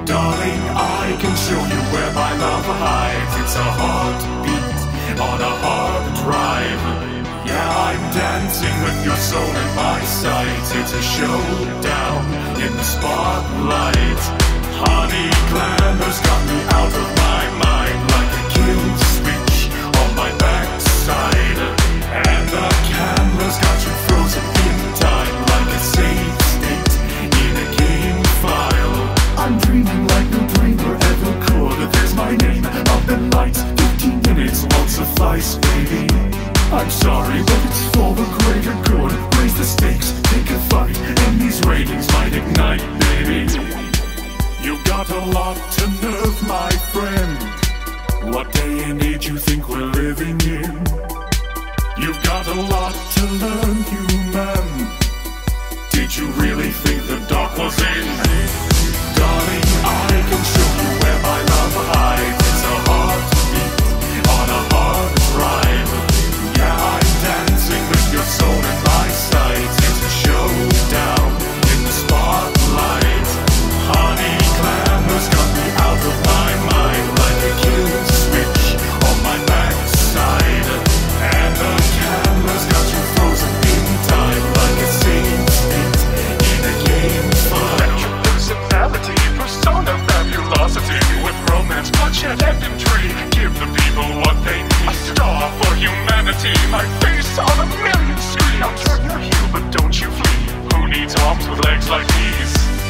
Darling, I can show you where my love hides. It's a heartbeat on a hard drive. Yeah, I'm dancing with your soul in my sight. It's a showdown in the spotlight. Honey, glamour's got me out of my mind, like a kill switch on my backside. And the camera's got you frozen in time, like a save state in a game file. I'm dreaming like no dreamer ever could. There's my name up in lights, 15 minutes won't suffice, baby. I'm sorry, but it's for the greater good. Raise the stakes, take a fight, and these ratings might ignite, baby. You got a lot to nerve, my friend. What day and age you think we're living in? You've got a lot to learn, human. Did you really think the dark was in? Darling, I can show you where my love hides. It's a heartbeat on a hard drive. Yeah, I'm dancing with your soul in my sight. It's a showdown in the spotlight. Honey, glamour's got me out of my mind, like a kill switch on my backside. And the camera's got you frozen in time, like a save state in a game file. Personality, persona, fabulosity, with romance, bloodshed, and intrigue. Give the people what they need. A star for humanity, my face on a million screens. I'll turn your heel, but don't you flee. Who needs arms with legs like these?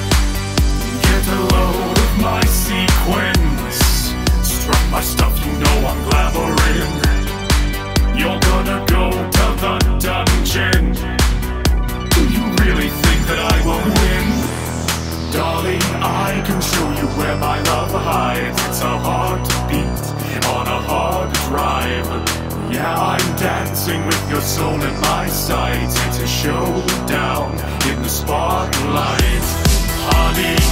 Get a load of my sequence. Strut my stuff, you know I'm glamouring. You're gonna go to the dungeon. Do you really think that I will win? Darling, I can show you where my love hides. It's a heartbeat on a hard drive. Yeah, I'm dancing with your soul in my sight. It's a showdown in the spotlight. Honey,